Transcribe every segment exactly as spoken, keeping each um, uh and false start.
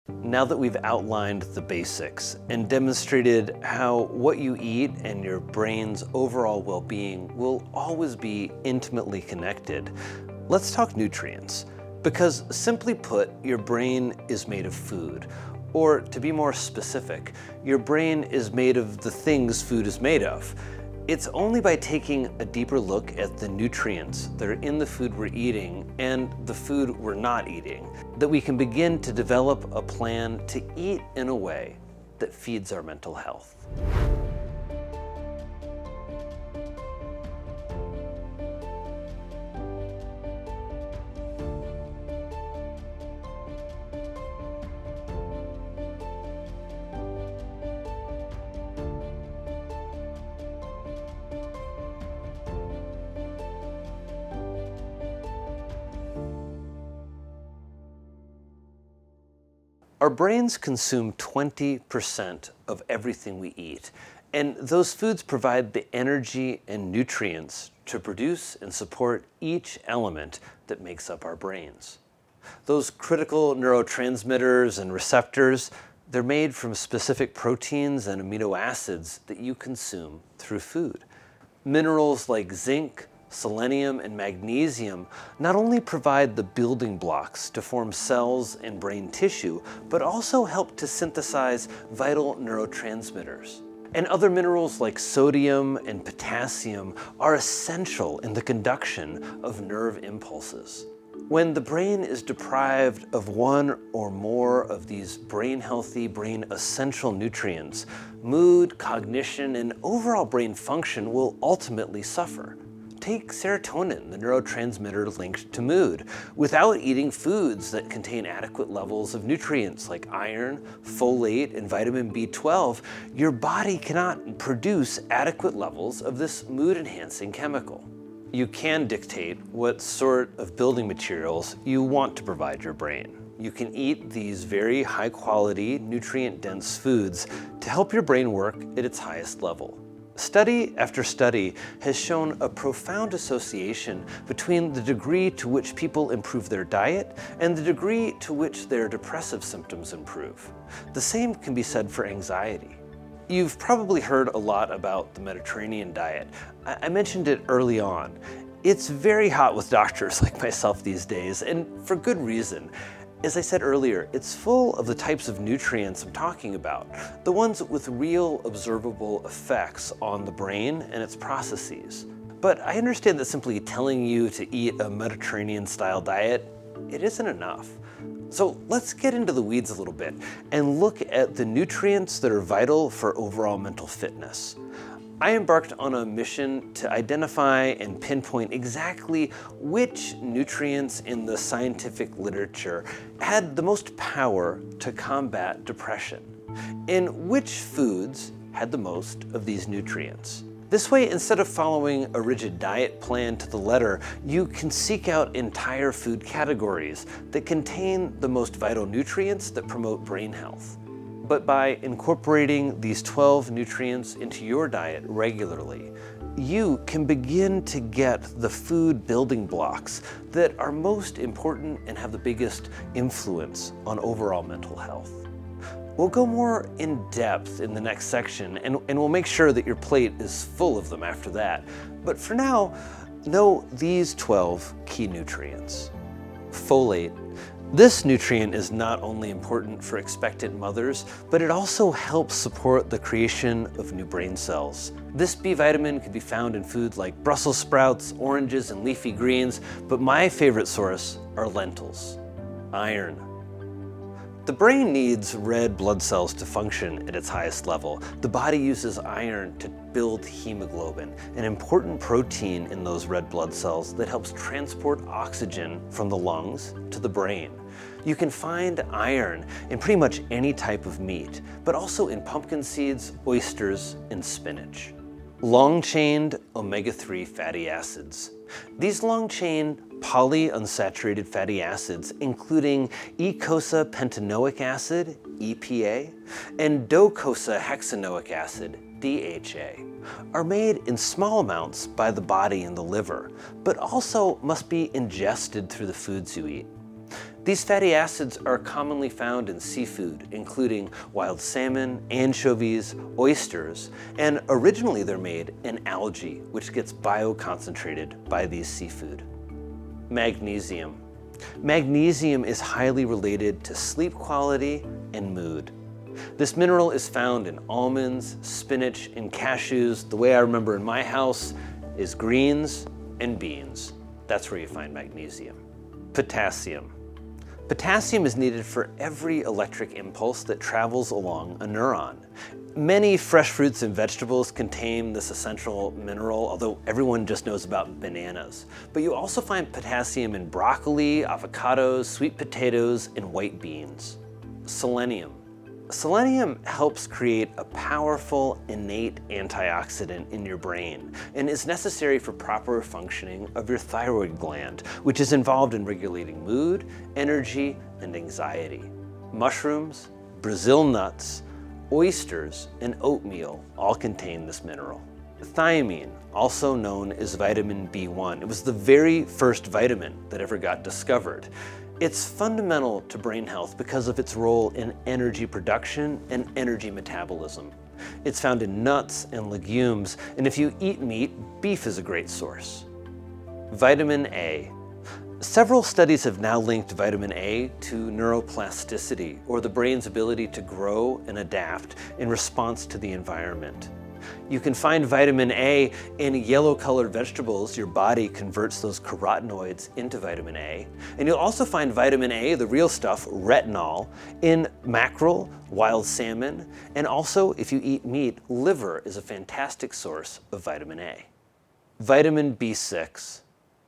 Now that we've outlined the basics and demonstrated how what you eat and your brain's overall well-being will always be intimately connected, let's talk nutrients. Because simply put, your brain is made of food. Or to be more specific, your brain is made of the things food is made of. It's only by taking a deeper look at the nutrients that are in the food we're eating and the food we're not eating that we can begin to develop a plan to eat in a way that feeds our mental health. Our brains consume twenty percent of everything we eat, and those foods provide the energy and nutrients to produce and support each element that makes up our brains. Those critical neurotransmitters and receptors, they're made from specific proteins and amino acids that you consume through food. Minerals like zinc, selenium, and magnesium not only provide the building blocks to form cells and brain tissue, but also help to synthesize vital neurotransmitters. And other minerals like sodium and potassium are essential in the conduction of nerve impulses. When the brain is deprived of one or more of these brain-healthy, brain-essential nutrients, mood, cognition, and overall brain function will ultimately suffer. Take serotonin, the neurotransmitter linked to mood. Without eating foods that contain adequate levels of nutrients like iron, folate, and vitamin B twelve, your body cannot produce adequate levels of this mood-enhancing chemical. You can dictate what sort of building materials you want to provide your brain. You can eat these very high-quality, nutrient-dense foods to help your brain work at its highest level. Study after study has shown a profound association between the degree to which people improve their diet and the degree to which their depressive symptoms improve. The same can be said for anxiety. You've probably heard a lot about the Mediterranean diet. I mentioned it early on. It's very hot with doctors like myself these days, and for good reason. As I said earlier, it's full of the types of nutrients I'm talking about, the ones with real observable effects on the brain and its processes. But I understand that simply telling you to eat a Mediterranean-style diet, it isn't enough. So let's get into the weeds a little bit and look at the nutrients that are vital for overall mental fitness. I embarked on a mission to identify and pinpoint exactly which nutrients in the scientific literature had the most power to combat depression, and which foods had the most of these nutrients. This way, instead of following a rigid diet plan to the letter, you can seek out entire food categories that contain the most vital nutrients that promote brain health. But by incorporating these twelve nutrients into your diet regularly, you can begin to get the food building blocks that are most important and have the biggest influence on overall mental health. We'll go more in depth in the next section, and, and we'll make sure that your plate is full of them after that. But for now, know these twelve key nutrients. Folate. This nutrient is not only important for expectant mothers, but it also helps support the creation of new brain cells. This B vitamin can be found in foods like Brussels sprouts, oranges, and leafy greens, but my favorite source are lentils. Iron. The brain needs red blood cells to function at its highest level. The body uses iron to build hemoglobin, an important protein in those red blood cells that helps transport oxygen from the lungs to the brain. You can find iron in pretty much any type of meat, but also in pumpkin seeds, oysters, and spinach. Long-chained omega three fatty acids. These long-chain polyunsaturated fatty acids, including eicosapentaenoic acid, E P A, and docosahexaenoic acid, D H A, are made in small amounts by the body and the liver, but also must be ingested through the foods you eat. These fatty acids are commonly found in seafood, including wild salmon, anchovies, oysters, and originally they're made in algae, which gets bioconcentrated by these seafood. Magnesium. Magnesium is highly related to sleep quality and mood. This mineral is found in almonds, spinach, and cashews. The way I remember in my house is greens and beans. That's where you find magnesium. Potassium. Potassium is needed for every electric impulse that travels along a neuron. Many fresh fruits and vegetables contain this essential mineral, although everyone just knows about bananas. But you also find potassium in broccoli, avocados, sweet potatoes, and white beans. Selenium. Selenium helps create a powerful innate antioxidant in your brain and is necessary for proper functioning of your thyroid gland, which is involved in regulating mood, energy, and anxiety. Mushrooms, Brazil nuts, oysters, and oatmeal all contain this mineral. Thiamine, also known as vitamin B one, it was the very first vitamin that ever got discovered. It's fundamental to brain health because of its role in energy production and energy metabolism. It's found in nuts and legumes, and if you eat meat, beef is a great source. Vitamin A. Several studies have now linked vitamin A to neuroplasticity, or the brain's ability to grow and adapt in response to the environment. You can find vitamin A in yellow-colored vegetables. Your body converts those carotenoids into vitamin A. And you'll also find vitamin A, the real stuff, retinol, in mackerel, wild salmon, and also, if you eat meat, liver is a fantastic source of vitamin A. Vitamin B six.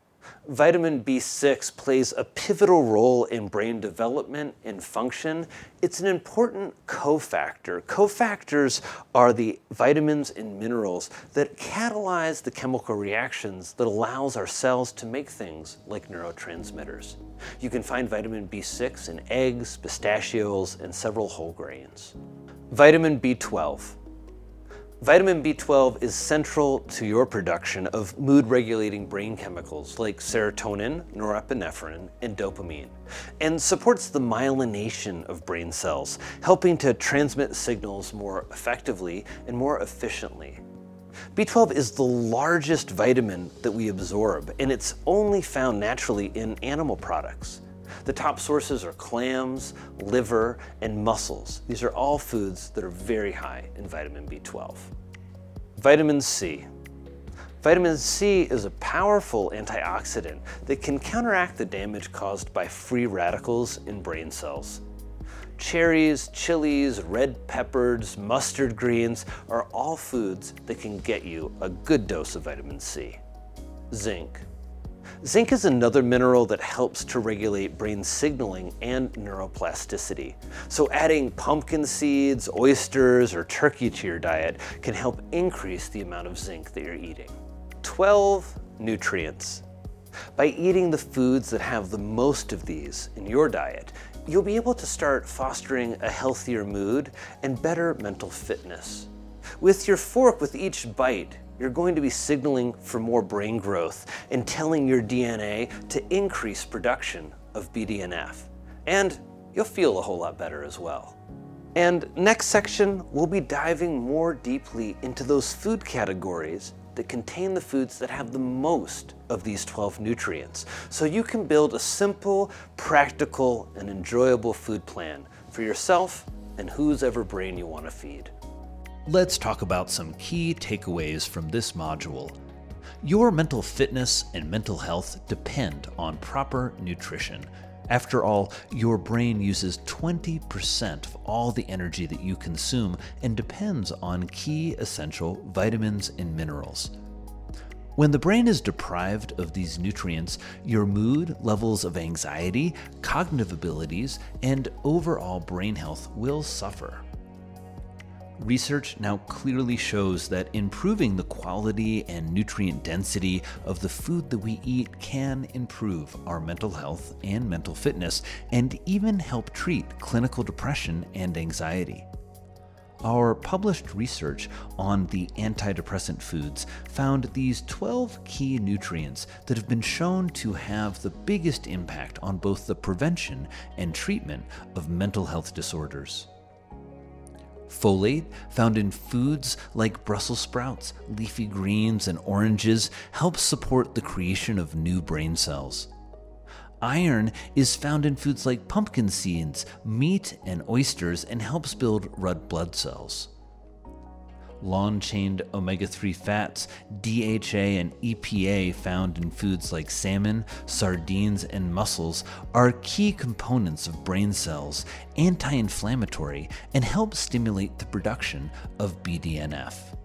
Vitamin B six plays a pivotal role in brain development and function. It's an important cofactor. Cofactors are the vitamins and minerals that catalyze the chemical reactions that allows our cells to make things like neurotransmitters. You can find vitamin B six in eggs, pistachios, and several whole grains. Vitamin B twelve. Vitamin B twelve is central to your production of mood-regulating brain chemicals like serotonin, norepinephrine, and dopamine, and supports the myelination of brain cells, helping to transmit signals more effectively and more efficiently. B twelve is the largest vitamin that we absorb, and it's only found naturally in animal products. The top sources are clams, liver, and mussels. These are all foods that are very high in vitamin B twelve. Vitamin C. Vitamin C is a powerful antioxidant that can counteract the damage caused by free radicals in brain cells. Cherries, chilies, red peppers, mustard greens are all foods that can get you a good dose of vitamin C. Zinc. Zinc is another mineral that helps to regulate brain signaling and neuroplasticity. So adding pumpkin seeds, oysters, or turkey to your diet can help increase the amount of zinc that you're eating. twelve nutrients. By eating the foods that have the most of these in your diet, you'll be able to start fostering a healthier mood and better mental fitness. With your fork, with each bite, you're going to be signaling for more brain growth and telling your D N A to increase production of B D N F. And you'll feel a whole lot better as well. And next section, we'll be diving more deeply into those food categories that contain the foods that have the most of these twelve nutrients, so you can build a simple, practical, and enjoyable food plan for yourself and whose ever brain you want to feed. Let's talk about some key takeaways from this module. Your mental fitness and mental health depend on proper nutrition. After all, your brain uses twenty percent of all the energy that you consume and depends on key essential vitamins and minerals. When the brain is deprived of these nutrients, your mood, levels of anxiety, cognitive abilities, and overall brain health will suffer. Research now clearly shows that improving the quality and nutrient density of the food that we eat can improve our mental health and mental fitness, and even help treat clinical depression and anxiety. our published research on the antidepressant foods found these twelve key nutrients that have been shown to have the biggest impact on both the prevention and treatment of mental health disorders. Folate, found in foods like Brussels sprouts, leafy greens, and oranges, helps support the creation of new brain cells. Iron is found in foods like pumpkin seeds, meat, and oysters and helps build red blood cells. Long-chain omega three fats, D H A, and E P A found in foods like salmon, sardines, and mussels are key components of brain cells, anti-inflammatory, and help stimulate the production of B D N F.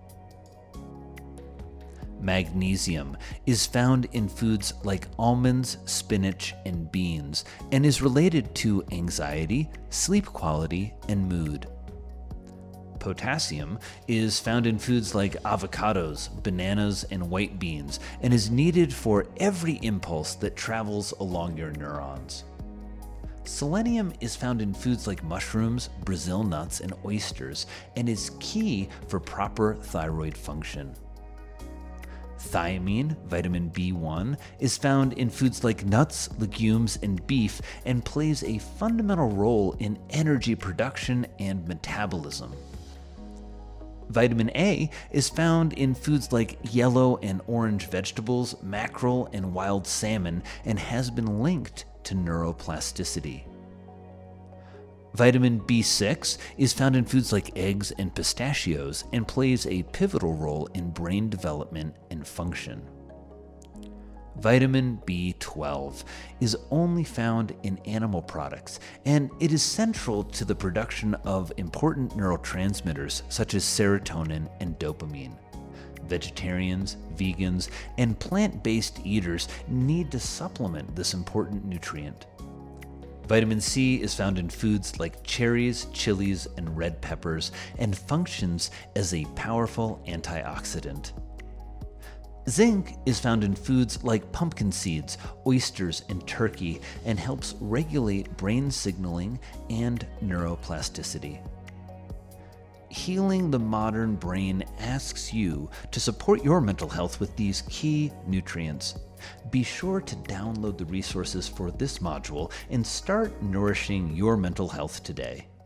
Magnesium is found in foods like almonds, spinach, and beans, and is related to anxiety, sleep quality, and mood. Potassium is found in foods like avocados, bananas, and white beans, and is needed for every impulse that travels along your neurons. Selenium is found in foods like mushrooms, Brazil nuts, and oysters, and is key for proper thyroid function. Thiamine, vitamin B one, is found in foods like nuts, legumes, and beef, and plays a fundamental role in energy production and metabolism. Vitamin A is found in foods like yellow and orange vegetables, mackerel, and wild salmon, and has been linked to neuroplasticity. Vitamin B six is found in foods like eggs and pistachios and plays a pivotal role in brain development and function. Vitamin B twelve is only found in animal products, and it is central to the production of important neurotransmitters such as serotonin and dopamine. Vegetarians, vegans, and plant-based eaters need to supplement this important nutrient. Vitamin C is found in foods like cherries, chilies, and red peppers, and functions as a powerful antioxidant. Zinc is found in foods like pumpkin seeds, oysters, and turkey, and helps regulate brain signaling and neuroplasticity. Healing the Modern Brain asks you to support your mental health with these key nutrients. Be sure to download the resources for this module and start nourishing your mental health today.